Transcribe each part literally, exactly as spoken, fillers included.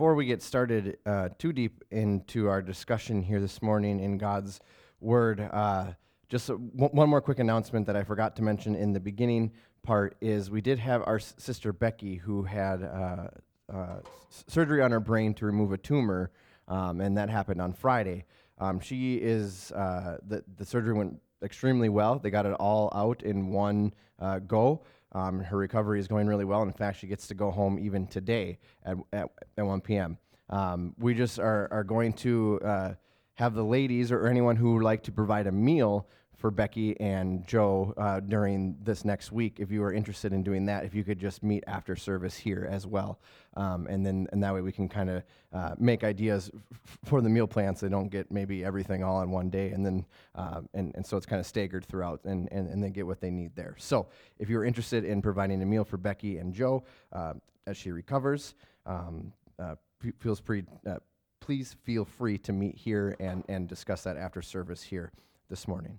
Before we get started uh, too deep into our discussion here this morning in God's Word, uh, just a, w- one more quick announcement that I forgot to mention in the beginning part is we did have our s- sister Becky who had uh, uh, s- surgery on her brain to remove a tumor, um, and that happened on Friday. Um, she is, uh, the, the surgery went extremely well. They got it all out in one uh, go. Um, her recovery is going really well. In fact, she gets to go home even today at at, at one p.m. Um, we just are, are going to uh, have the ladies or anyone who would like to provide a meal for Becky and Joe uh, during this next week. If you are interested in doing that, if you could just meet after service here as well. Um, and then and that way we can kind of uh, make ideas f- for the meal plans so they don't get maybe everything all in one day. And then uh, and, and so it's kind of staggered throughout and, and, and they get what they need there. So if you're interested in providing a meal for Becky and Joe uh, as she recovers, um, uh, p- feels free, uh, please feel free to meet here and, and discuss that after service here this morning.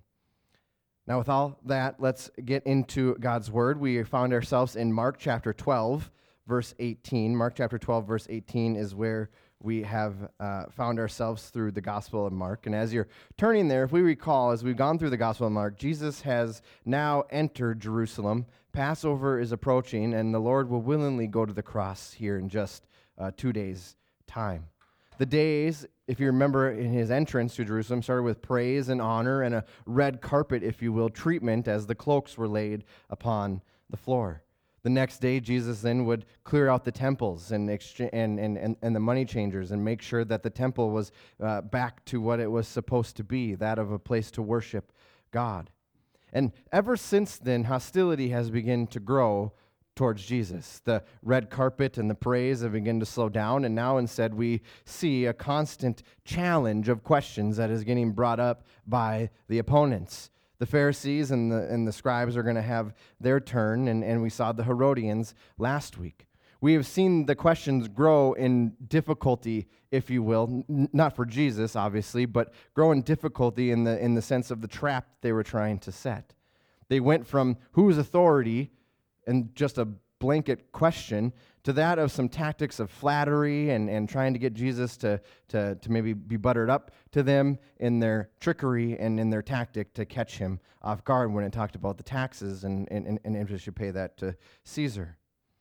Now, with all that, let's get into God's Word. We found ourselves in Mark chapter twelve, verse eighteen. Mark chapter twelve, verse eighteen is where we have uh, found ourselves through the Gospel of Mark. And as you're turning there, if we recall, as we've gone through the Gospel of Mark, Jesus has now entered Jerusalem. Passover is approaching, and the Lord will willingly go to the cross here in just uh, two days' time. The days, if you remember, in his entrance to Jerusalem started with praise and honor and a red carpet, if you will, treatment as the cloaks were laid upon the floor. The next day, Jesus then would clear out the temples and exchange, and, and, and, and the money changers and make sure that the temple was uh, back to what it was supposed to be, that of a place to worship God. And ever since then, hostility has begun to grow towards Jesus. The red carpet and the praise have begun to slow down, and now instead we see a constant challenge of questions that is getting brought up by the opponents. The Pharisees and the and the scribes are going to have their turn, and, and we saw the Herodians last week. We have seen the questions grow in difficulty, if you will, n- not for Jesus, obviously, but grow in difficulty in the in the sense of the trap they were trying to set. They went from whose authority and just a blanket question to that of some tactics of flattery and, and trying to get Jesus to, to, to maybe be buttered up to them in their trickery and in their tactic to catch him off guard when it talked about the taxes and, and, and interest should pay that to Caesar.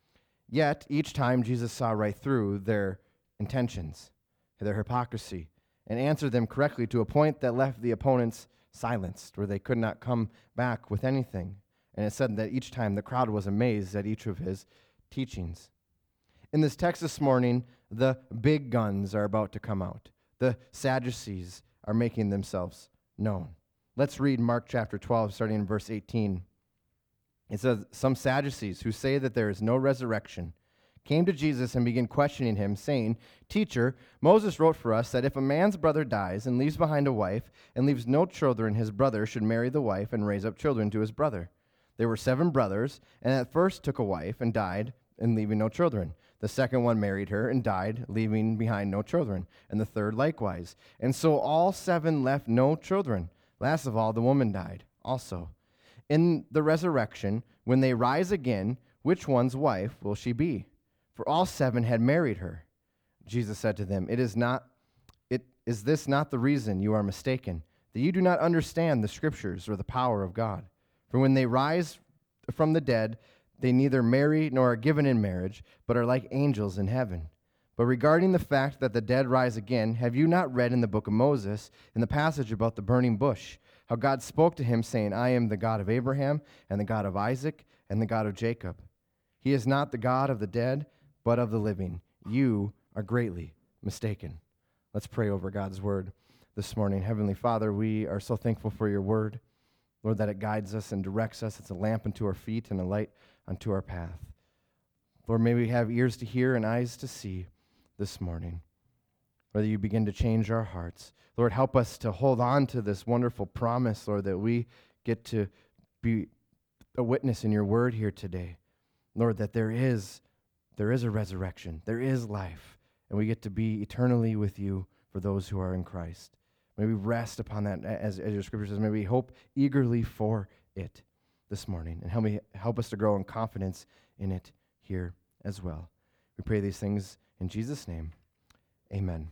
Yet, each time Jesus saw right through their intentions, their hypocrisy, and answered them correctly to a point that left the opponents silenced, where they could not come back with anything. And it said that each time the crowd was amazed at each of his teachings. In this text this morning, the big guns are about to come out. The Sadducees are making themselves known. Let's read Mark chapter twelve, starting in verse eighteen. It says, "Some Sadducees who say that there is no resurrection came to Jesus and began questioning him, saying, 'Teacher, Moses wrote for us that if a man's brother dies and leaves behind a wife and leaves no children, his brother should marry the wife and raise up children to his brother. There were seven brothers, and at first took a wife and died, and leaving no children. The second one married her and died, leaving behind no children, and the third likewise. And so all seven left no children. Last of all, the woman died also. In the resurrection, when they rise again, which one's wife will she be? For all seven had married her.' Jesus said to them, 'It is not, it is this not the reason you are mistaken, that you do not understand the Scriptures or the power of God? For when they rise from the dead, they neither marry nor are given in marriage, but are like angels in heaven. But regarding the fact that the dead rise again, have you not read in the book of Moses, in the passage about the burning bush, how God spoke to him, saying, 'I am the God of Abraham, and the God of Isaac, and the God of Jacob'? He is not the God of the dead, but of the living. You are greatly mistaken." Let's pray over God's word this morning. Heavenly Father, we are so thankful for your word. Lord, that it guides us and directs us. It's a lamp unto our feet and a light unto our path. Lord, may we have ears to hear and eyes to see this morning. Whether you begin to change our hearts. Lord, help us to hold on to this wonderful promise, Lord, that we get to be a witness in your word here today. Lord, that there is, there is a resurrection. There is life. And we get to be eternally with you for those who are in Christ. May we rest upon that, as, as your scripture says. May we hope eagerly for it this morning. And help me help us to grow in confidence in it here as well. We pray these things in Jesus' name. Amen.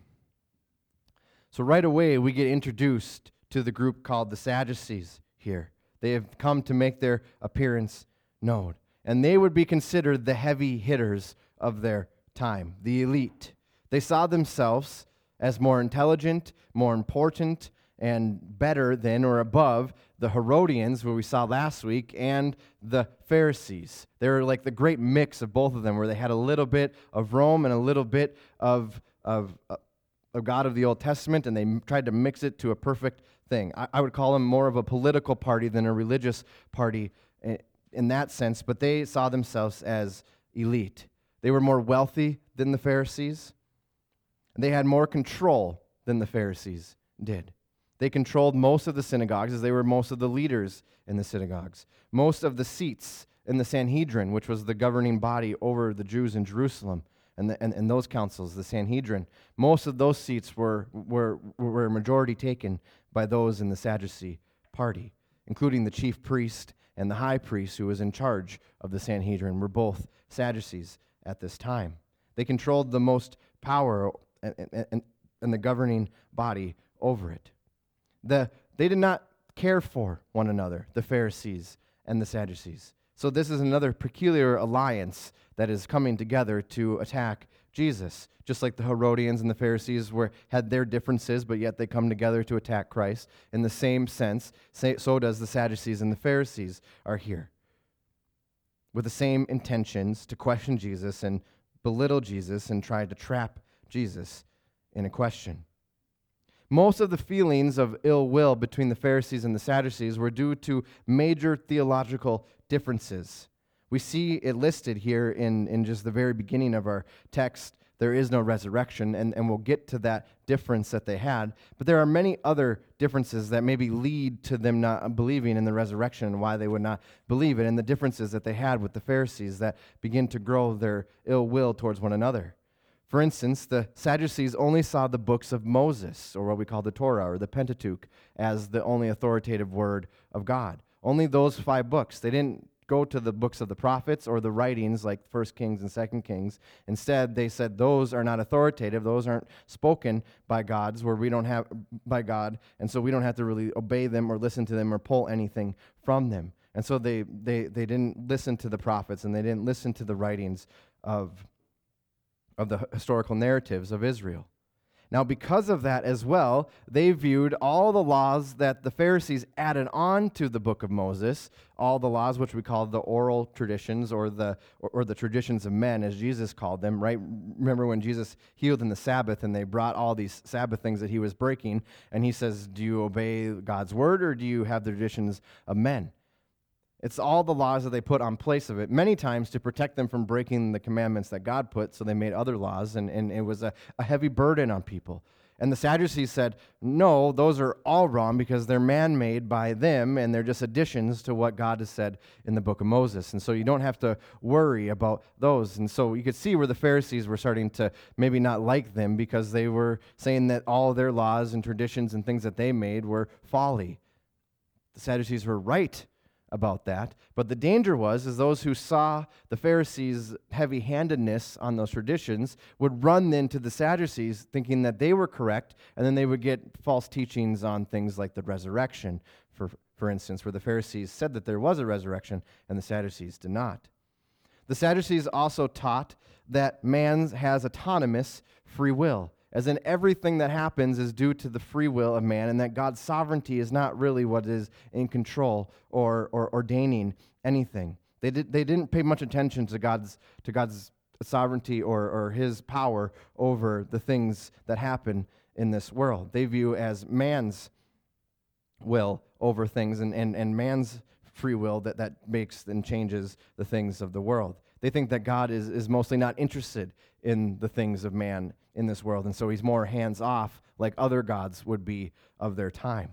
So right away, we get introduced to the group called the Sadducees here. They have come to make their appearance known. And they would be considered the heavy hitters of their time, the elite. They saw themselves as more intelligent, more important, and better than or above the Herodians, who we saw last week, and the Pharisees. They were like the great mix of both of them, where they had a little bit of Rome and a little bit of, of, of God of the Old Testament, and they tried to mix it to a perfect thing. I, I would call them more of a political party than a religious party in, in that sense, but they saw themselves as elite. They were more wealthy than the Pharisees. They had more control than the Pharisees did. They controlled most of the synagogues, as they were most of the leaders in the synagogues. Most of the seats in the Sanhedrin, which was the governing body over the Jews in Jerusalem, and, the, and, and those councils, the Sanhedrin, most of those seats were, were, were a majority taken by those in the Sadducee party, including the chief priest and the high priest who was in charge of the Sanhedrin, were both Sadducees at this time. They controlled the most power and, and, and the governing body over it. The, they did not care for one another, the Pharisees and the Sadducees. So this is another peculiar alliance that is coming together to attack Jesus. Just like the Herodians and the Pharisees were had their differences, but yet they come together to attack Christ. In the same sense, so does the Sadducees and the Pharisees are here, with the same intentions to question Jesus and belittle Jesus and try to trap Jesus in a question. Most of the feelings of ill will between the Pharisees and the Sadducees were due to major theological differences. We see it listed here in, in just the very beginning of our text. There is no resurrection, and, and we'll get to that difference that they had. But there are many other differences that maybe lead to them not believing in the resurrection and why they would not believe it, and the differences that they had with the Pharisees that begin to grow their ill will towards one another. For instance, the Sadducees only saw the books of Moses, or what we call the Torah, or the Pentateuch, as the only authoritative word of God. Only those five books. They didn't go to the books of the prophets or the writings like First Kings and Second Kings. Instead, they said those are not authoritative. Those aren't spoken by God's, where we don't have by God, and so we don't have to really obey them or listen to them or pull anything from them. And so they they they didn't listen to the prophets, and they didn't listen to the writings of of the historical narratives of Israel. Now, because of that as well, they viewed all the laws that the Pharisees added on to the book of Moses, all the laws which we call the oral traditions or the or, or the traditions of men, as Jesus called them, right? Remember when Jesus healed in the Sabbath and they brought all these Sabbath things that he was breaking, and he says, do you obey God's word or do you have the traditions of men? It's all the laws that they put on place of it, many times to protect them from breaking the commandments that God put, so they made other laws, and, and it was a, a heavy burden on people. And the Sadducees said, no, those are all wrong because they're man-made by them, and they're just additions to what God has said in the book of Moses. And so you don't have to worry about those. And so you could see where the Pharisees were starting to maybe not like them because they were saying that all their laws and traditions and things that they made were folly. The Sadducees were right about that. But the danger was is those who saw the Pharisees' heavy-handedness on those traditions would run then to the Sadducees thinking that they were correct, and then they would get false teachings on things like the resurrection, for, for instance, where the Pharisees said that there was a resurrection and the Sadducees did not. The Sadducees also taught that man has autonomous free will, as in everything that happens is due to the free will of man, and that God's sovereignty is not really what is in control or, or ordaining anything. They, did, they didn't pay much attention to God's, to God's sovereignty or, or his power over the things that happen in this world. They view as man's will over things and, and, and man's free will that, that makes and changes the things of the world. They think that God is, is mostly not interested in the things of man in this world, and so he's more hands-off like other gods would be of their time,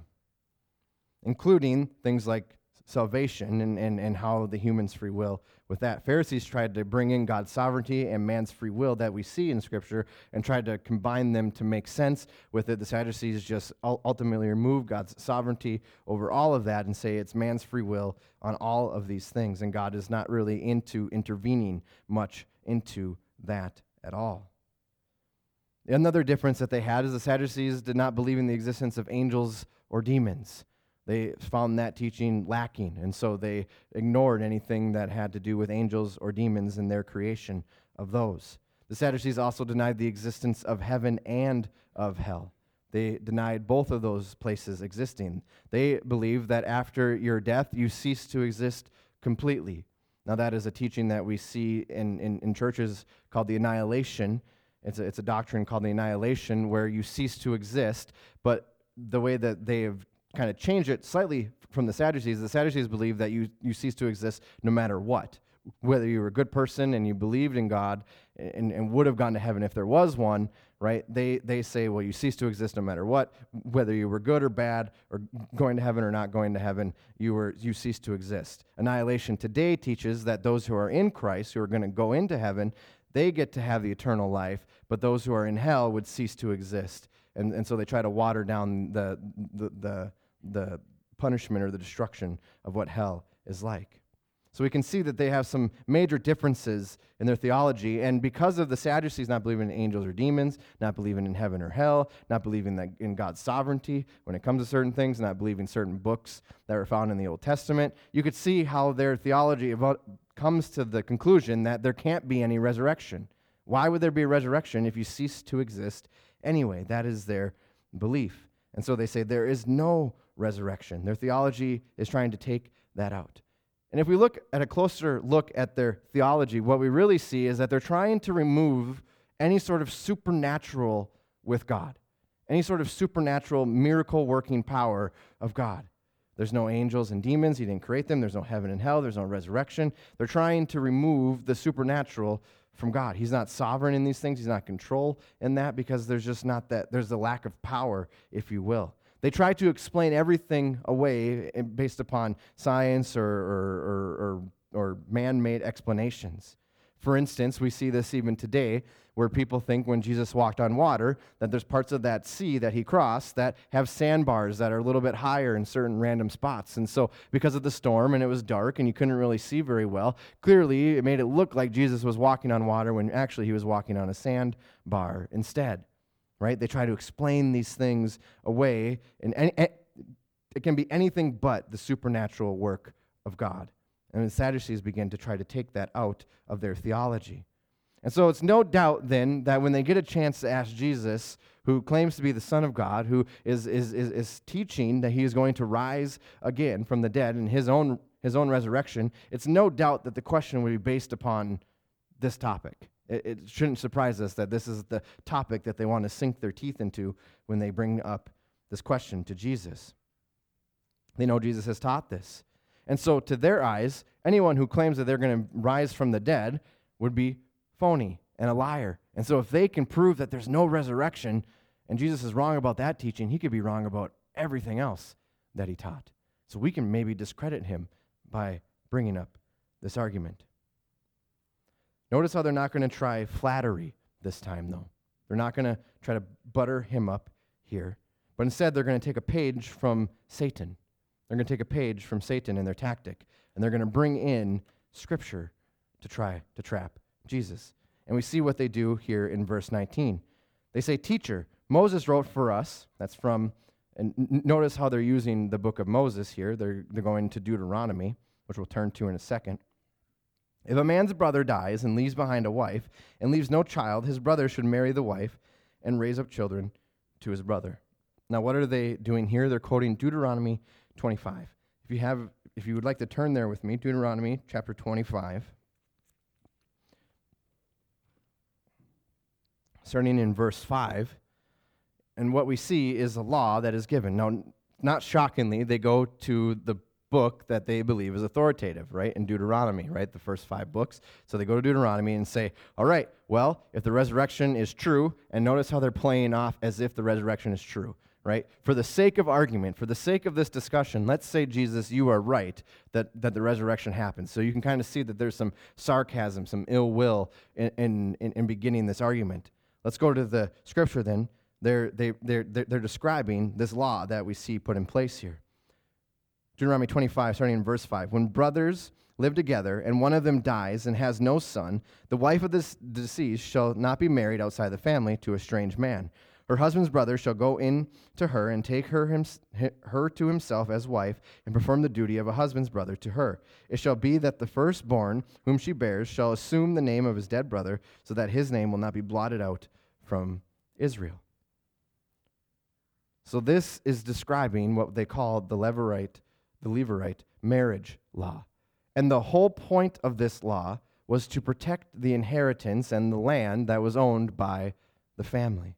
including things like salvation and, and, and how the human's free will with that. Pharisees tried to bring in God's sovereignty and man's free will that we see in Scripture and tried to combine them to make sense with it. The Sadducees just ultimately remove God's sovereignty over all of that and say it's man's free will on all of these things, and God is not really into intervening much into that at all. Another difference that they had is the Sadducees did not believe in the existence of angels or demons. They found that teaching lacking, and so they ignored anything that had to do with angels or demons in their creation of those. The Sadducees also denied the existence of heaven and of hell. They denied both of those places existing. They believed that after your death, you cease to exist completely. Now, that is a teaching that we see in, in, in churches called the annihilation. It's a, it's a doctrine called the annihilation where you cease to exist, but the way that they have kind of changed it slightly from the Sadducees, the Sadducees believe that you, you cease to exist no matter what. Whether you were a good person and you believed in God and, and would have gone to heaven if there was one, right? They they say, well, you cease to exist no matter what. Whether you were good or bad or going to heaven or not going to heaven, you were you cease to exist. Annihilation today teaches that those who are in Christ, who are going to go into heaven, they get to have the eternal life, but those who are in hell would cease to exist. And and so they try to water down the the the, the punishment or the destruction of what hell is like. So we can see that they have some major differences in their theology, and because of the Sadducees not believing in angels or demons, not believing in heaven or hell, not believing that in God's sovereignty when it comes to certain things, not believing certain books that were found in the Old Testament, you could see how their theology about comes to the conclusion that there can't be any resurrection. Why would there be a resurrection if you cease to exist anyway? That is their belief. And so they say there is no resurrection. Their theology is trying to take that out. And if we look at a closer look at their theology, what we really see is that they're trying to remove any sort of supernatural with God, any sort of supernatural miracle-working power of God. There's no angels and demons. He didn't create them. There's no heaven and hell. There's no resurrection. They're trying to remove the supernatural from God. He's not sovereign in these things. He's not control in that because there's just not that, there's a lack of power, if you will. They try to explain everything away based upon science or, or, or, or, or man-made explanations. For instance, we see this even today where people think when Jesus walked on water that there's parts of that sea that he crossed that have sandbars that are a little bit higher in certain random spots. And so because of the storm and it was dark and you couldn't really see very well, clearly it made it look like Jesus was walking on water when actually he was walking on a sandbar instead. Right? They try to explain these things away, and any, it can be anything but the supernatural work of God. And the Sadducees begin to try to take that out of their theology. And so it's no doubt then that when they get a chance to ask Jesus, who claims to be the Son of God, who is, is, is, is teaching that he is going to rise again from the dead in his own, his own resurrection, it's no doubt that the question would be based upon this topic. It shouldn't surprise us that this is the topic that they want to sink their teeth into when they bring up this question to Jesus. They know Jesus has taught this. And so to their eyes, anyone who claims that they're going to rise from the dead would be phony and a liar. And so if they can prove that there's no resurrection and Jesus is wrong about that teaching, he could be wrong about everything else that he taught. So we can maybe discredit him by bringing up this argument. Notice how they're not going to try flattery this time, though. They're not going to try to butter him up here, but instead they're going to take a page from Satan. They're going to take a page from Satan in their tactic, and they're going to bring in Scripture to try to trap Jesus. And we see what they do here in verse nineteen. They say, "Teacher, Moses wrote for us," that's from, and n- notice how they're using the book of Moses here. They're, they're going to Deuteronomy, which we'll turn to in a second. "If a man's brother dies and leaves behind a wife and leaves no child, his brother should marry the wife and raise up children to his brother." Now, what are they doing here? They're quoting Deuteronomy twenty-five. If you have, if you would like to turn there with me, Deuteronomy chapter twenty-five, starting in verse five, and what we see is a law that is given. Now, not shockingly, they go to the book that they believe is authoritative, right, in Deuteronomy, right, the first five books. So they go to Deuteronomy and say, all right, well, if the resurrection is true, and notice how they're playing off as if the resurrection is true, right? For the sake of argument, for the sake of this discussion, let's say, Jesus, you are right that, that the resurrection happens. So you can kind of see that there's some sarcasm, some ill will in, in, in beginning this argument. Let's go to the Scripture then. They're, they, they're, they're, they're describing this law that we see put in place here. Deuteronomy twenty-five, starting in verse five. When brothers live together, and one of them dies and has no son, the wife of the deceased shall not be married outside the family to a strange man. Her husband's brother shall go in to her and take her, him, her to himself as wife and perform the duty of a husband's brother to her. It shall be that the firstborn whom she bears shall assume the name of his dead brother, so that his name will not be blotted out from Israel. So this is describing what they call the Levirate, the Levirate marriage law. And the whole point of this law was to protect the inheritance and the land that was owned by the family.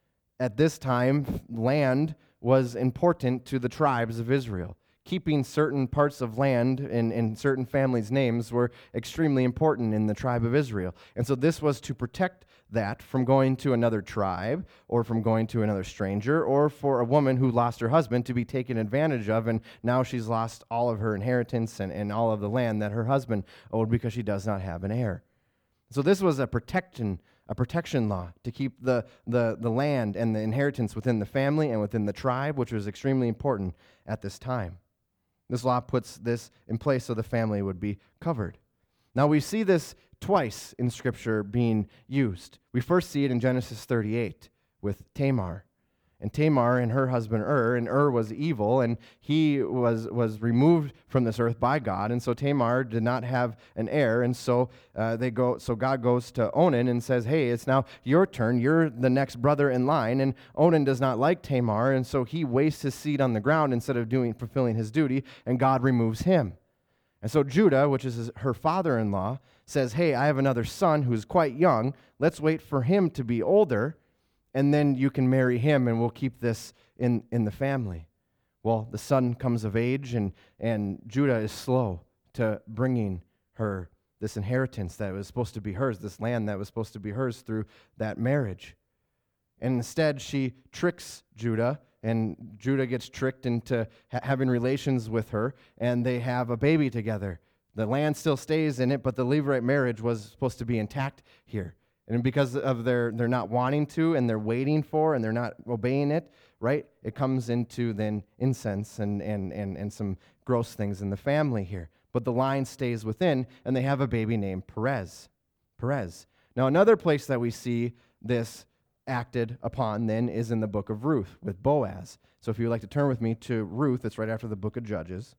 At this time, land was important to the tribes of Israel. Keeping certain parts of land in, in certain families' names were extremely important in the tribe of Israel. And so this was to protect that from going to another tribe or from going to another stranger, or for a woman who lost her husband to be taken advantage of, and now she's lost all of her inheritance and, and all of the land that her husband owed because she does not have an heir. So this was a protection a protection law to keep the, the, the land and the inheritance within the family and within the tribe, which was extremely important at this time. This law puts this in place so the family would be covered. Now we see this twice in Scripture being used. We first see it in Genesis thirty-eight with Tamar. And Tamar and her husband Ur, and Ur was evil, and he was, was removed from this earth by God, and so Tamar did not have an heir, and so uh, they go. So God goes to Onan and says, hey, it's now your turn, you're the next brother in line, and Onan does not like Tamar, and so he wastes his seed on the ground instead of doing fulfilling his duty, and God removes him. And so Judah, which is his, her father-in-law, says, hey, I have another son who's quite young, let's wait for him to be older, and then you can marry him, and we'll keep this in, in the family. Well, the son comes of age, and, and Judah is slow to bringing her this inheritance that was supposed to be hers, this land that was supposed to be hers through that marriage. And instead, she tricks Judah, and Judah gets tricked into ha- having relations with her, and they have a baby together. The land still stays in it, but the Levirate marriage was supposed to be intact here. And because of their they're not wanting to, and they're waiting for, and they're not obeying it, right? It comes into then incense and and and and some gross things in the family here. But the line stays within, and they have a baby named Perez. Perez. Now another place that we see this acted upon then is in the book of Ruth with Boaz. So if you would like to turn with me to Ruth, it's right after the book of Judges.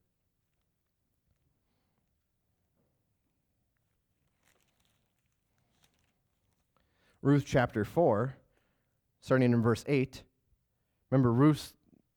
Ruth chapter four, starting in verse eight. Remember, Ruth's,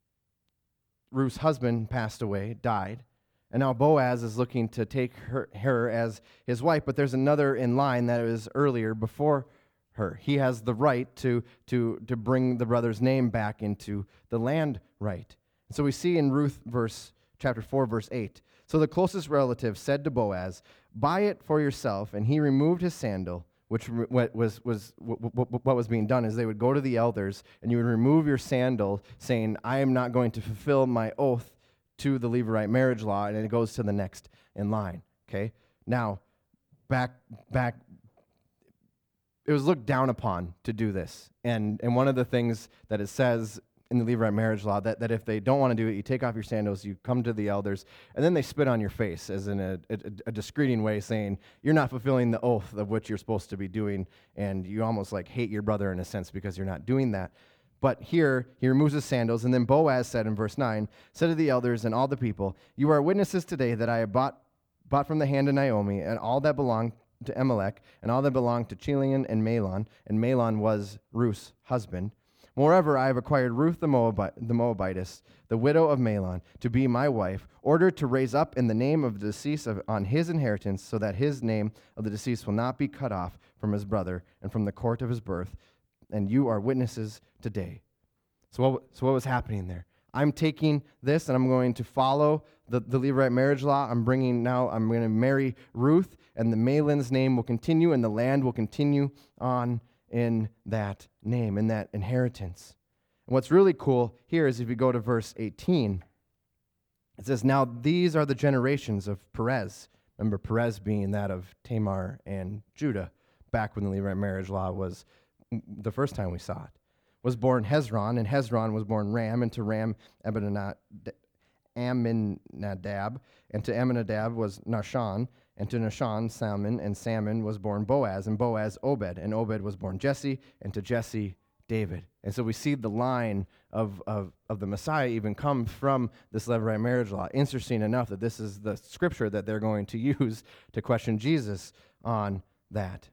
Ruth's husband passed away, died, and now Boaz is looking to take her, her as his wife, but there's another in line that was earlier before her. He has the right to, to, to bring the brother's name back into the land right. And so we see in Ruth verse chapter four, verse eight, so the closest relative said to Boaz, buy it for yourself, and he removed his sandal, which what was was what was being done is they would go to the elders, and you would remove your sandal, saying, I am not going to fulfill my oath to the Levirate marriage law, and it goes to the next in line. Okay? Now, back back it was looked down upon to do this. And and one of the things that it says in the Levirate marriage law, that, that if they don't want to do it, you take off your sandals, you come to the elders, and then they spit on your face as in a, a, a discreeting way, saying, you're not fulfilling the oath of what you're supposed to be doing, and you almost like hate your brother in a sense because you're not doing that. But here, he removes his sandals, and then Boaz said in verse nine, said to the elders and all the people, you are witnesses today that I have bought, bought from the hand of Naomi, and all that belonged to Elimelech, and all that belonged to Chilion and Mahlon, and Mahlon was Ruth's husband. Moreover, I have acquired Ruth the, Moabite, the Moabitess, the widow of Mahlon, to be my wife, ordered to raise up in the name of the deceased of, on his inheritance, so that his name of the deceased will not be cut off from his brother and from the court of his birth. And you are witnesses today. So what, so what was happening there? I'm taking this, and I'm going to follow the, the Levirate marriage law. I'm bringing now, I'm going to marry Ruth, and the Mahlon's name will continue, and the land will continue on in that name, in that inheritance. And what's really cool here is if you go to verse eighteen, it says, now these are the generations of Perez. Remember, Perez being that of Tamar and Judah, back when the Levirate marriage law was the first time we saw it. Was born Hezron, and Hezron was born Ram, and to Ram, Abinadab, Amminadab, and to Amminadab was Nahshon, and to Nahshon Salmon, and Salmon was born Boaz, and Boaz Obed, and Obed was born Jesse, and to Jesse David. And so we see the line of, of, of the Messiah even come from this Levirate marriage law. Interesting enough that this is the scripture that they're going to use to question Jesus on that,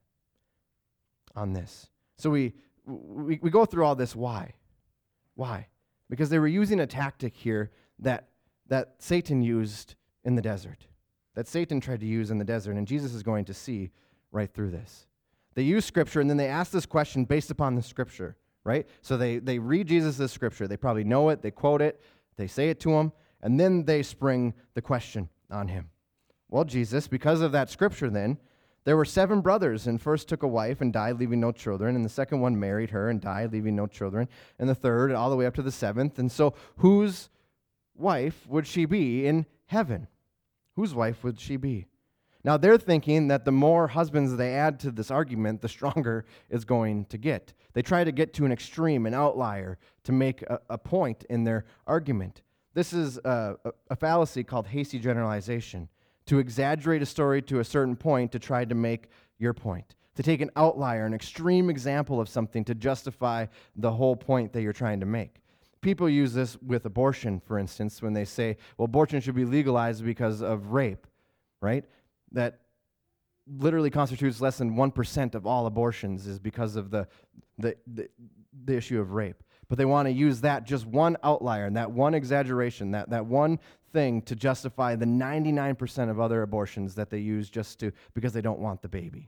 on this. So we, we, we go through all this. Why? Why? Because they were using a tactic here that, that Satan used in the desert, that Satan tried to use in the desert, and Jesus is going to see right through this. They use Scripture, and then they ask this question based upon the Scripture, right? So they, they read Jesus' Scripture. They probably know it. They quote it. They say it to him, and then they spring the question on him. Well, Jesus, because of that Scripture then, there were seven brothers, and first took a wife and died, leaving no children, and the second one married her and died, leaving no children, and the third all the way up to the seventh. And so whose wife would she be in heaven? Whose wife would she be? Now, they're thinking that the more husbands they add to this argument, the stronger it's going to get. They try to get to an extreme, an outlier, to make a, a point in their argument. This is a, a, a fallacy called hasty generalization, to exaggerate a story to a certain point to try to make your point, to take an outlier, an extreme example of something to justify the whole point that you're trying to make. People use this with abortion, for instance, when they say, well, abortion should be legalized because of rape, right? That literally constitutes less than one percent of all abortions is because of the, the, the, the issue of rape. But they want to use that just one outlier, and that one exaggeration, that, that one thing to justify the ninety-nine percent of other abortions that they use just to because they don't want the baby.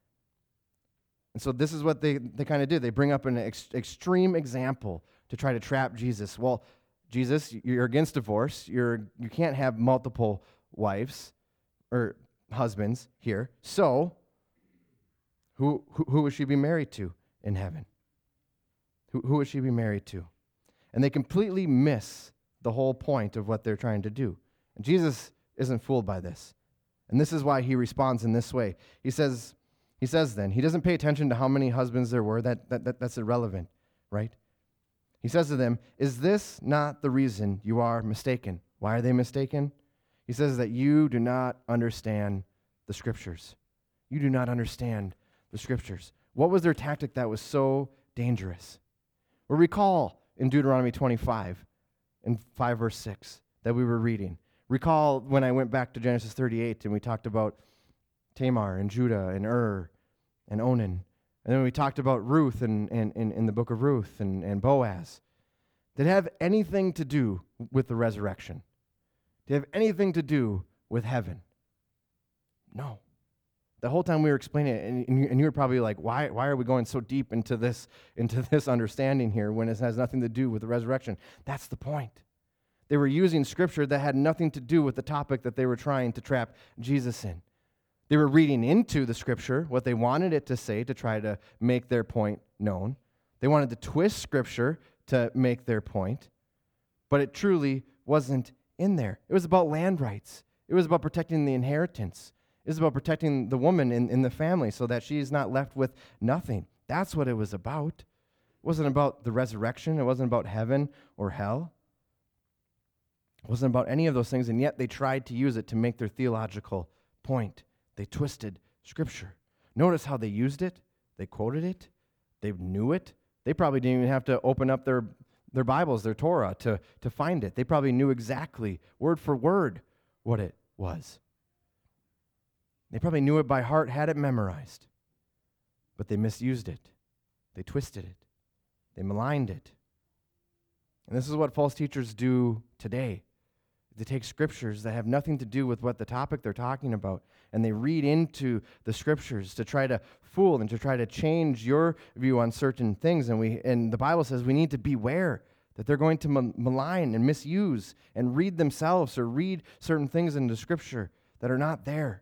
And so this is what they, they kind of do. They bring up an ex- extreme example to try to trap Jesus. Well, Jesus, you're against divorce. You're you can't have multiple wives or husbands here. So, who who, who would she be married to in heaven? Who who would she be married to? And they completely miss the whole point of what they're trying to do. And Jesus isn't fooled by this. And this is why he responds in this way. He says, he says then, he doesn't pay attention to how many husbands there were. That, that, that that's irrelevant, right? He says to them, is this not the reason you are mistaken? Why are they mistaken? He says that you do not understand the Scriptures. You do not understand the Scriptures. What was their tactic that was so dangerous? Well, recall in Deuteronomy twenty-five, in five verse six, that we were reading. Recall when I went back to Genesis thirty-eight and we talked about Tamar and Judah and Ur and Onan. And then we talked about Ruth in, in, in, in the book of Ruth and, and Boaz. Did it have anything to do with the resurrection? Did it have anything to do with heaven? No. The whole time we were explaining it, and, and, you, and you were probably like, why, why are we going so deep into this, into this understanding here when it has nothing to do with the resurrection? That's the point. They were using Scripture that had nothing to do with the topic that they were trying to trap Jesus in. They were reading into the Scripture what they wanted it to say to try to make their point known. They wanted to twist Scripture to make their point, but it truly wasn't in there. It was about land rights. It was about protecting the inheritance. It was about protecting the woman in, in the family so that she is not left with nothing. That's what it was about. It wasn't about the resurrection. It wasn't about heaven or hell. It wasn't about any of those things, and yet they tried to use it to make their theological point. They twisted Scripture. Notice how they used it. They quoted it. They knew it. They probably didn't even have to open up their, their Bibles, their Torah, to, to find it. They probably knew exactly, word for word, what it was. They probably knew it by heart, had it memorized. But they misused it. They twisted it. They maligned it. And this is what false teachers do today. They take Scriptures that have nothing to do with what the topic they're talking about, and they read into the Scriptures to try to fool and to try to change your view on certain things. And we and the Bible says we need to beware that they're going to malign and misuse and read themselves or read certain things into Scripture that are not there.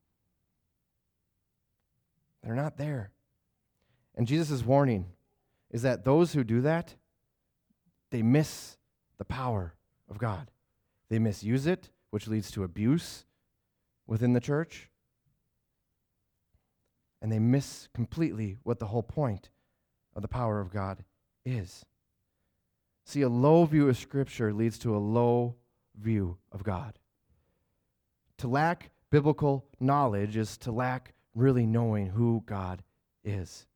They're not there. And Jesus' warning is that those who do that, they miss the power of God. They misuse it, which leads to abuse within the church. And they miss completely what the whole point of the power of God is. See, a low view of Scripture leads to a low view of God. To lack biblical knowledge is to lack really knowing who God is.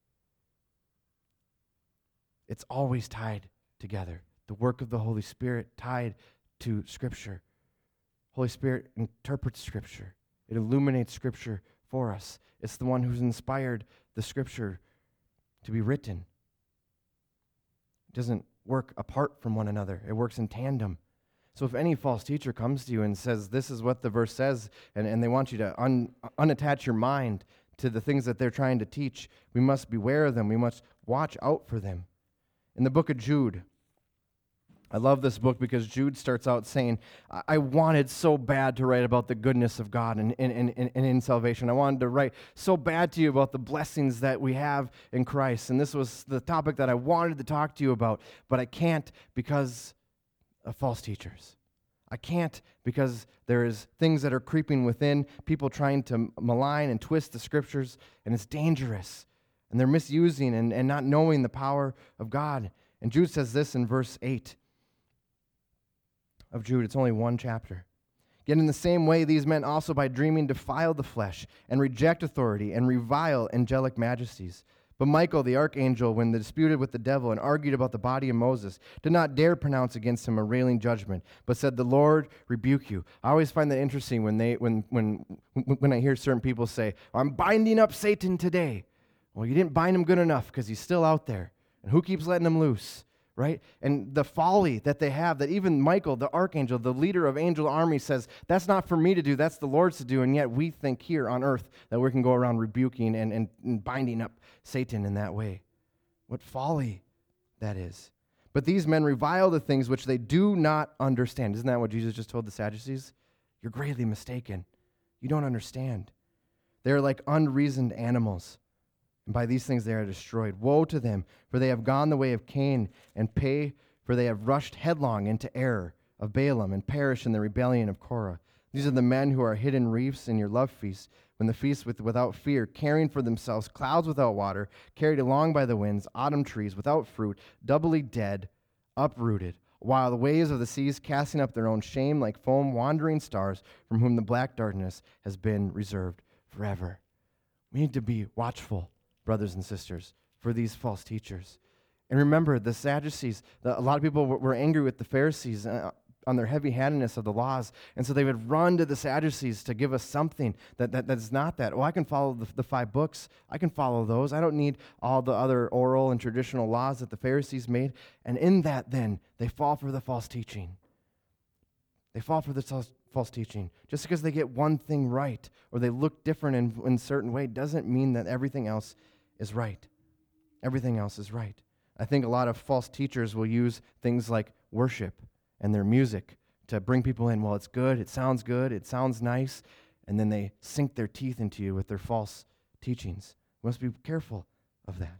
It's always tied together. The work of the Holy Spirit tied to Scripture. Holy Spirit interprets Scripture. It illuminates Scripture for us. It's the one who's inspired the Scripture to be written. It doesn't work apart from one another. It works in tandem. So if any false teacher comes to you and says, this is what the verse says, and, and they want you to un, unattach your mind to the things that they're trying to teach, we must beware of them. We must watch out for them. In the book of Jude, I love this book because Jude starts out saying, I, I wanted so bad to write about the goodness of God and, and, and, and in salvation. I wanted to write so bad to you about the blessings that we have in Christ. And this was the topic that I wanted to talk to you about, but I can't because of false teachers. I can't because there is things that are creeping within, people trying to malign and twist the Scriptures, and it's dangerous. And they're misusing and, and not knowing the power of God. And Jude says this in verse eight of Jude. It's only one chapter. Yet in the same way, these men also by dreaming defile the flesh and reject authority and revile angelic majesties. But Michael, the archangel, when disputed with the devil and argued about the body of Moses, did not dare pronounce against him a railing judgment, but said, the Lord rebuke you. I always find that interesting when they when when when I hear certain people say, I'm binding up Satan today. Well, you didn't bind him good enough because he's still out there. And who keeps letting him loose? Right? And the folly that they have, that even Michael, the archangel, the leader of angel army, says, that's not for me to do, that's the Lord's to do. And yet we think here on earth that we can go around rebuking and, and, and binding up Satan in that way. What folly that is. But these men revile the things which they do not understand. Isn't that what Jesus just told the Sadducees? You're greatly mistaken. You don't understand. They are like unreasoned animals. And by these things they are destroyed. Woe to them, for they have gone the way of Cain, and pay, for they have rushed headlong into error of Balaam, and perished in the rebellion of Korah. These are the men who are hidden reefs in your love feast, when the feast with, without fear, carrying for themselves clouds without water, carried along by the winds, autumn trees without fruit, doubly dead, uprooted, while the waves of the seas casting up their own shame like foam, wandering stars, from whom the black darkness has been reserved forever. We need to be watchful, brothers and sisters, for these false teachers. And remember, the Sadducees, the, a lot of people were, were angry with the Pharisees uh, on their heavy-handedness of the laws, and so they would run to the Sadducees to give us something that, that that's not that. Oh, I can follow the, the five books. I can follow those. I don't need all the other oral and traditional laws that the Pharisees made. And in that, then, they fall for the false teaching. They fall for the false false teaching. Just because they get one thing right or they look different in, in a certain way doesn't mean that everything else is right. Everything else is right. I think a lot of false teachers will use things like worship and their music to bring people in. Well, it's good, it sounds good, it sounds nice, and then they sink their teeth into you with their false teachings. We must be careful of that.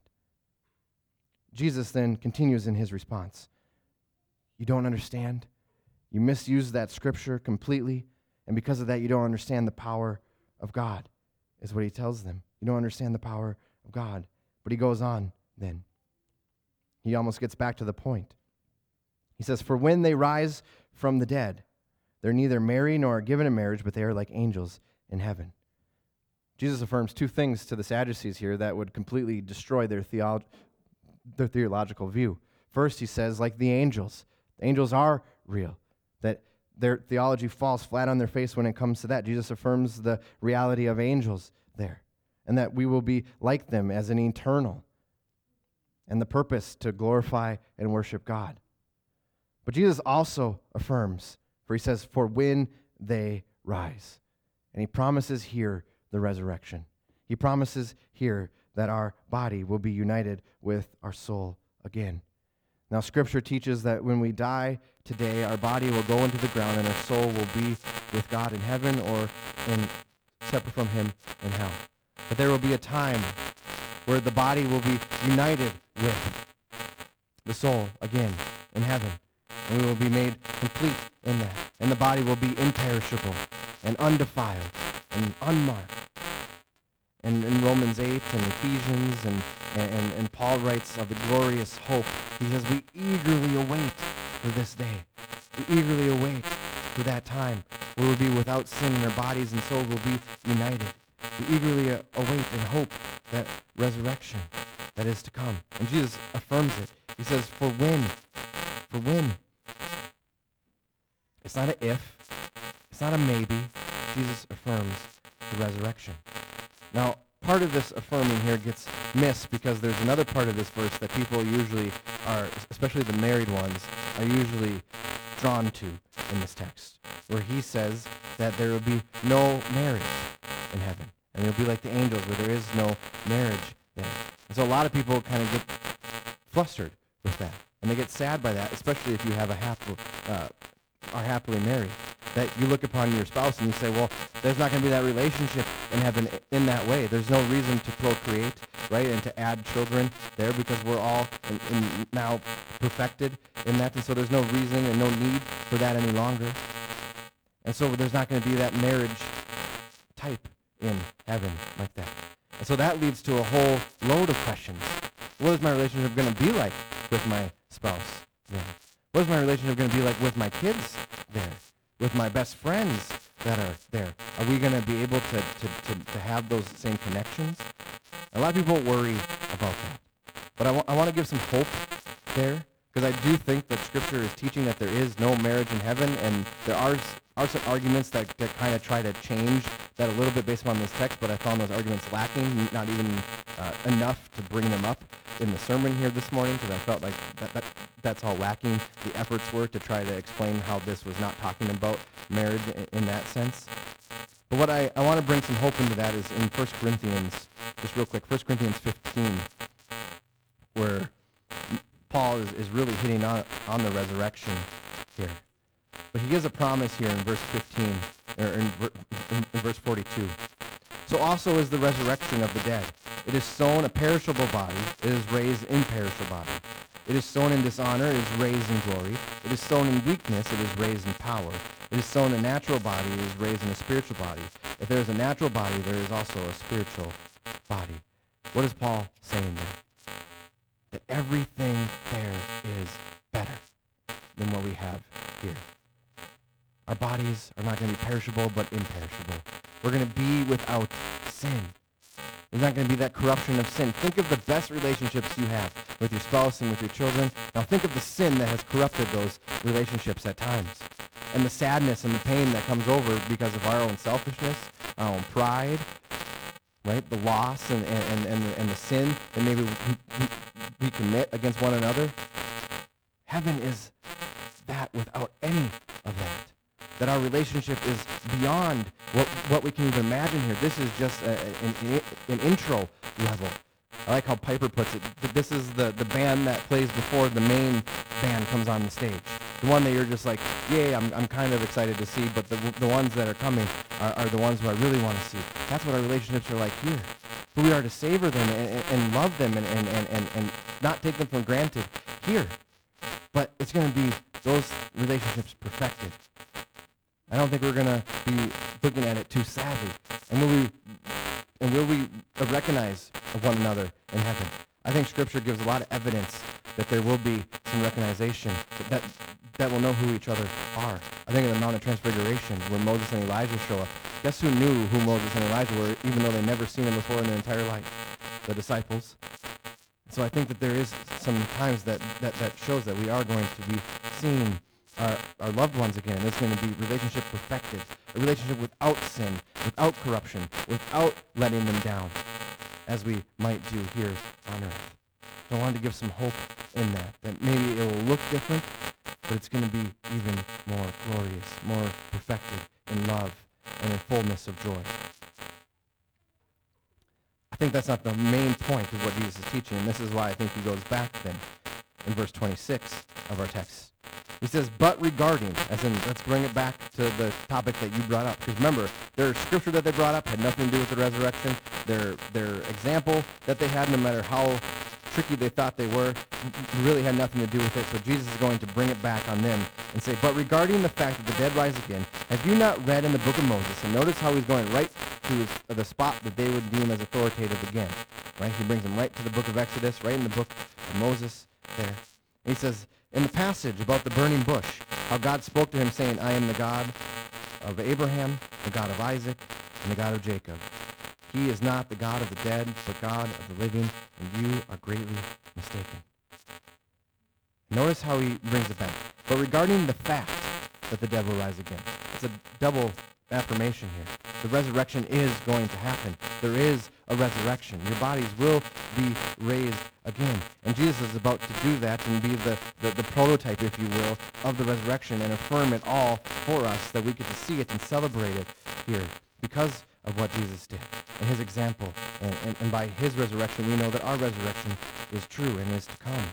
Jesus then continues in his response. You don't understand? You misuse that scripture completely, and because of that, you don't understand the power of God, is what he tells them. You don't understand the power of God. But he goes on then. He almost gets back to the point. He says, for when they rise from the dead, they're neither married nor are given in marriage, but they are like angels in heaven. Jesus affirms two things to the Sadducees here that would completely destroy their, theolo- their theological view. First, he says, like the angels. The angels are real. That their theology falls flat on their face when it comes to that. Jesus affirms the reality of angels there, and that we will be like them as an eternal, and the purpose to glorify and worship God. But Jesus also affirms, for he says, for when they rise. And he promises here the resurrection. He promises here that our body will be united with our soul again. Now, Scripture teaches that when we die today, our body will go into the ground and our soul will be with God in heaven or in separate from him in hell. But there will be a time where the body will be united with the soul again in heaven. And we will be made complete in that. And the body will be imperishable and undefiled and unmarked. And in Romans eight and Ephesians and, and, and Paul writes of the glorious hope. He says, we eagerly await for this day. We eagerly await for that time where we'll be without sin and our bodies and soul will be united. We eagerly uh, await and hope that resurrection that is to come. And Jesus affirms it. He says, for when? For when? It's not an if. It's not a maybe. Jesus affirms the resurrection. Now, part of this affirming here gets missed because there's another part of this verse that people usually are, especially the married ones, are usually drawn to in this text, where he says that there will be no marriage in heaven. And it'll be like the angels where there is no marriage there. And so a lot of people kind of get flustered with that. And they get sad by that, especially if you have a happy, uh, are happily married. That you look upon your spouse and you say, well, there's not going to be that relationship in heaven in that way. There's no reason to procreate, right, and to add children there because we're all in, in now perfected in that. And so there's no reason and no need for that any longer. And so there's not going to be that marriage type in heaven like that. And so that leads to a whole load of questions. What is my relationship going to be like with my spouse there? What is my relationship going to be like with my kids there? With my best friends that are there? Are we going to be able to, to, to, to have those same connections? A lot of people worry about that. But I, wa- I want to give some hope there, because I do think that Scripture is teaching that there is no marriage in heaven, and there are, are some arguments that, that kind of try to change that a little bit based upon this text, but I found those arguments lacking, not even uh, enough to bring them up in the sermon here this morning, because I felt like that, that that's how lacking the efforts were to try to explain how this was not talking about marriage in, in that sense. But what I, I want to bring some hope into that is in First Corinthians, just real quick, First Corinthians fifteen, where Paul is, is really hitting on, on the resurrection here. But he gives a promise here in verse fifteen, or in, in, in verse forty-two. So also is the resurrection of the dead. It is sown a perishable body, it is raised imperishable body. It is sown in dishonor, it is raised in glory. It is sown in weakness, it is raised in power. It is sown a natural body, it is raised in a spiritual body. If there is a natural body, there is also a spiritual body. What is Paul saying there? That everything there is better than what we have here. Our bodies are not going to be perishable, but imperishable. We're going to be without sin. There's not going to be that corruption of sin. Think of the best relationships you have with your spouse and with your children. Now think of the sin that has corrupted those relationships at times. And the sadness and the pain that comes over because of our own selfishness, our own pride, right? The loss and, and, and, and the sin that maybe we, we commit against one another. Heaven is that without any of that. That our relationship is beyond what, what we can even imagine here. This is just a, an, an intro level. I like how Piper puts it. This is the, the band that plays before the main band comes on the stage. The one that you're just like, yay, I'm, I'm kind of excited to see, but the, the ones that are coming are, are the ones who I really want to see. That's what our relationships are like here. But we are to savor them and, and, and love them and, and, and, and, and not take them for granted here. But it's going to be those relationships perfected. I don't think we're going to be looking at it too sadly. And will we, and will we recognize one another in heaven? I think Scripture gives a lot of evidence that there will be some recognition, that, that will know who each other are. I think in the Mount of Transfiguration, when Moses and Elijah show up, guess who knew who Moses and Elijah were, even though they'd never seen them before in their entire life? The disciples. So I think that there is some times that, that, that shows that we are going to be seeing Our, our loved ones again. There's going to be relationship perfected, a relationship without sin, without corruption, without letting them down, as we might do here on earth. So I wanted to give some hope in that, that maybe it will look different, but it's going to be even more glorious, more perfected in love and in fullness of joy. I think that's not the main point of what Jesus is teaching, and this is why I think he goes back then in verse twenty-six of our text. He says, but regarding, as in, let's bring it back to the topic that you brought up. Because remember, their scripture that they brought up had nothing to do with the resurrection. Their their example that they had, no matter how tricky they thought they were, really had nothing to do with it. So Jesus is going to bring it back on them and say, but regarding the fact that the dead rise again, have you not read in the book of Moses? And notice how he's going right to his, uh, the spot that they would deem as authoritative again. Right? He brings them right to the book of Exodus, right in the book of Moses there. And he says, in the passage about the burning bush, how God spoke to him saying, I am the God of Abraham, the God of Isaac, and the God of Jacob. He is not the God of the dead, but God of the living, and you are greatly mistaken. Notice how he brings it back. But regarding the fact that the dead will rise again, it's a double affirmation here. The resurrection is going to happen. There is a resurrection. Your bodies will be raised again. And Jesus is about to do that and be the, the, the prototype, if you will, of the resurrection and affirm it all for us, that we get to see it and celebrate it here because of what Jesus did and his example. And, and, and by his resurrection, we know that our resurrection is true and is to come.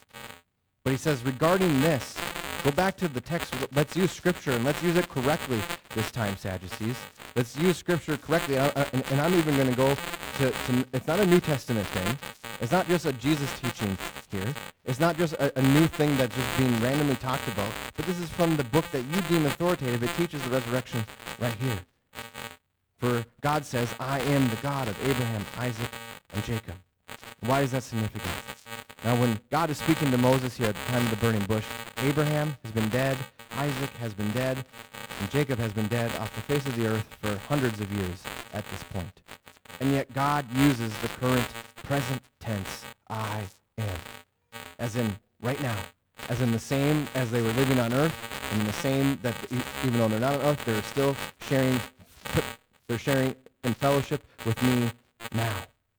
But he says, regarding this, go back to the text. Let's use Scripture, and let's use it correctly this time, Sadducees. Let's use Scripture correctly. And, I, and, and I'm even going to go to, to, it's not a New Testament thing. It's not just a Jesus teaching here. It's not just a, a new thing that's just being randomly talked about. But this is from the book that you deem authoritative. It teaches the resurrection right here. For God says, I am the God of Abraham, Isaac, and Jacob. Why is that significant? Now, when God is speaking to Moses here at the time of the burning bush, Abraham has been dead, Isaac has been dead, and Jacob has been dead off the face of the earth for hundreds of years at this point. And yet God uses the current present tense, I am, as in right now, as in the same as they were living on earth, and in the same that even though they're not on earth, they're still sharing, they're sharing in fellowship with me now.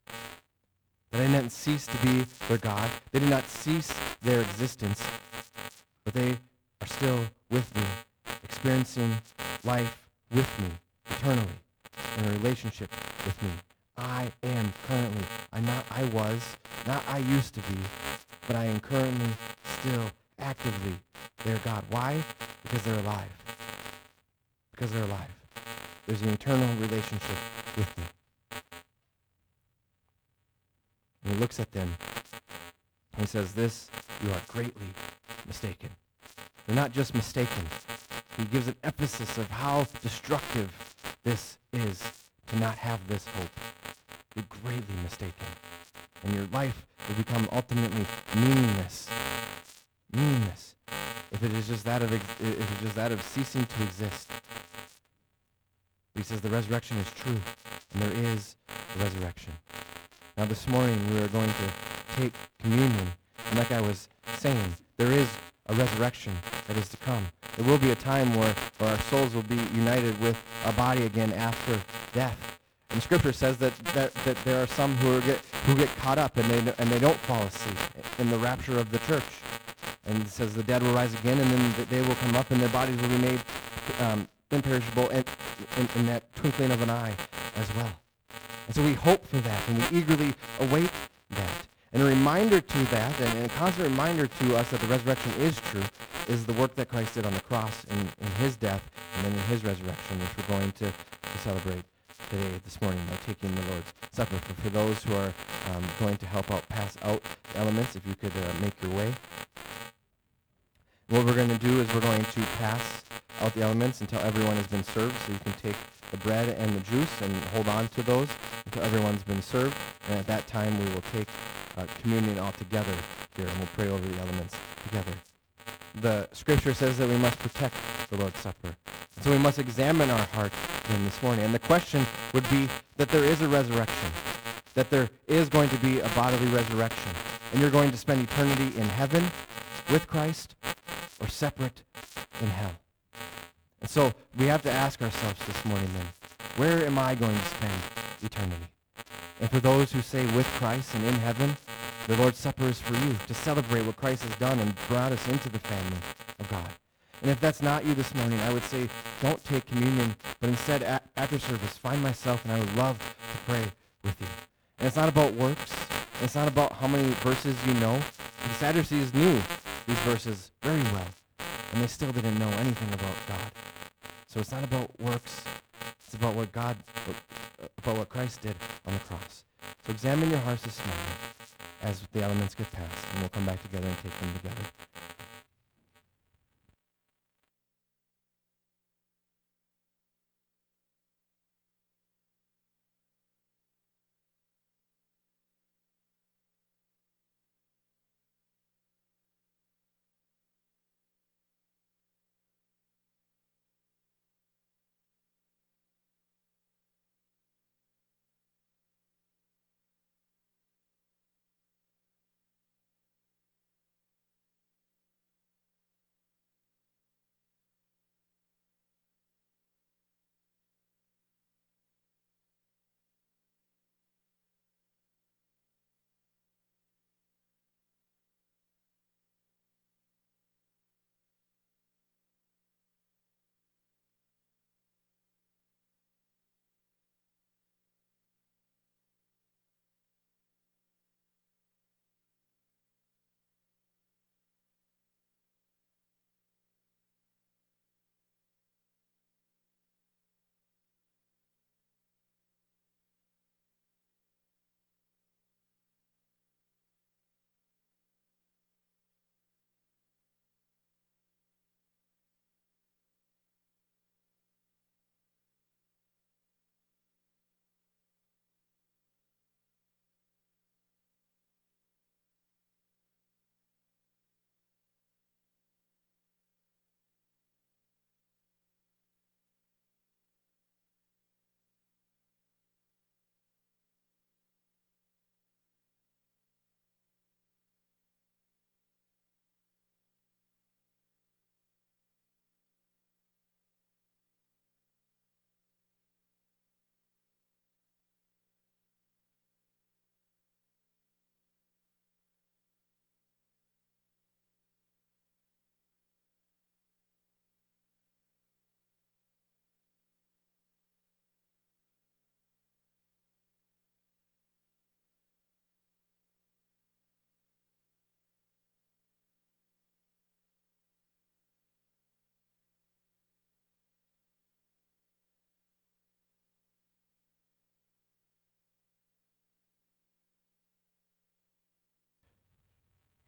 That they didn't cease to be their God. They did not cease their existence, but they are still with me, experiencing life with me, eternally, in a relationship with me. I am currently, I'm not I was, not I used to be, but I am currently still actively their God. Why? Because they're alive. Because they're alive. There's an eternal relationship with me. And he looks at them, and he says, this, you are greatly mistaken. They're not just mistaken. He gives an emphasis of how destructive this is to not have this hope. You're greatly mistaken. And your life will become ultimately meaningless. Meaningless. If it is just that of, ex- if it's just that of ceasing to exist. But he says the resurrection is true, and there is a resurrection. Now this morning we are going to take communion, and like I was saying, there is a resurrection that is to come. There will be a time where, where our souls will be united with our body again after death. And Scripture says that, that, that there are some who, are get, who get caught up and they, and they don't fall asleep in the rapture of the church. And it says the dead will rise again, and then they will come up and their bodies will be made um, imperishable in, in, in that twinkling of an eye as well. And so we hope for that, and we eagerly await that. And a reminder to that, and a constant reminder to us that the resurrection is true, is the work that Christ did on the cross in, in his death and then in his resurrection, which we're going to, to celebrate today, this morning, by taking the Lord's Supper. For, for those who are um, going to help out, pass out the elements, if you could uh, make your way. What we're going to do is we're going to pass out the elements until everyone has been served, so you can take the bread and the juice and hold on to those until everyone's been served. And at that time, we will take uh, communion all together here, and we'll pray over the elements together. The Scripture says that we must protect the Lord's Supper. So we must examine our heart in this morning. And the question would be that there is a resurrection, that there is going to be a bodily resurrection, and you're going to spend eternity in heaven with Christ or separate in hell. And so we have to ask ourselves this morning then, where am I going to spend eternity? And for those who say with Christ and in heaven, the Lord's Supper is for you, to celebrate what Christ has done and brought us into the family of God. And if that's not you this morning, I would say don't take communion, but instead a- after service, find myself, and I would love to pray with you. And it's not about works. And it's not about how many verses you know. The Sadducees knew these verses very well, and they still didn't know anything about God. So it's not about works. It's about what God, about what Christ did on the cross. So examine your hearts this morning as the elements get passed, and we'll come back together and take them together.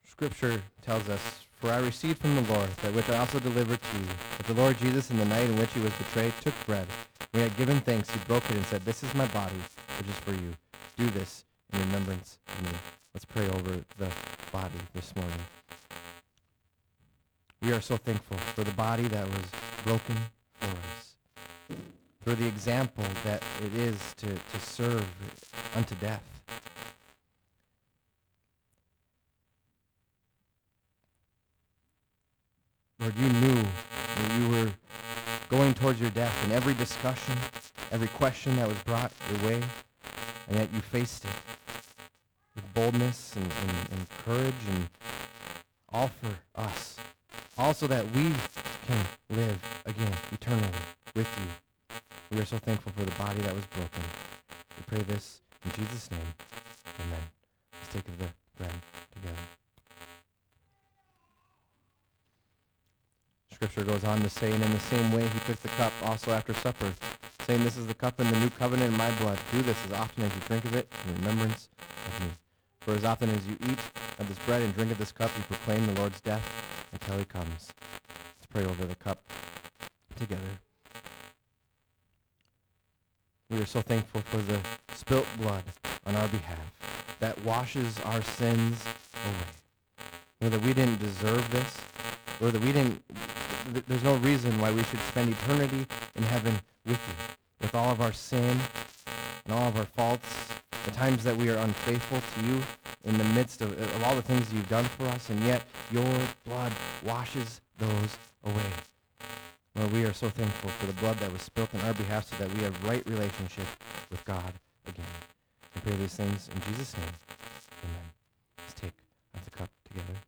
Scripture tells us, "For I received from the Lord that which I also delivered to you, that the Lord Jesus, in the night in which he was betrayed, took bread. When he had given thanks, he broke it and said, 'This is my body, which is for you. Do this in remembrance of me.'" Let's pray over the body this morning. We are so thankful for the body that was broken for us, for the example that it is to, to serve unto death. Lord, you knew that you were going towards your death in every discussion, every question that was brought your way, and yet you faced it with boldness and, and, and courage, and all for us. Also that we can live again eternally with you. We are so thankful for the body that was broken. We pray this in Jesus' name. Amen. Let's take of the bread together. Scripture goes on to say, "And in the same way he took the cup also after supper, saying, 'This is the cup in the new covenant in my blood. Do this as often as you drink of it in remembrance of me. For as often as you eat of this bread and drink of this cup, you proclaim the Lord's death until he comes.'" Let's pray over the cup together. We are so thankful for the spilt blood on our behalf that washes our sins away. Lord, that we didn't deserve this. Lord, that we didn't, th- there's no reason why we should spend eternity in heaven with you, with all of our sin and all of our faults, the times that we are unfaithful to you in the midst of, of all the things you've done for us, and yet your blood washes those away. Lord, we are so thankful for the blood that was spilt on our behalf so that we have right relationship with God again. We pray these things in Jesus' name. Amen. Let's take of the cup together.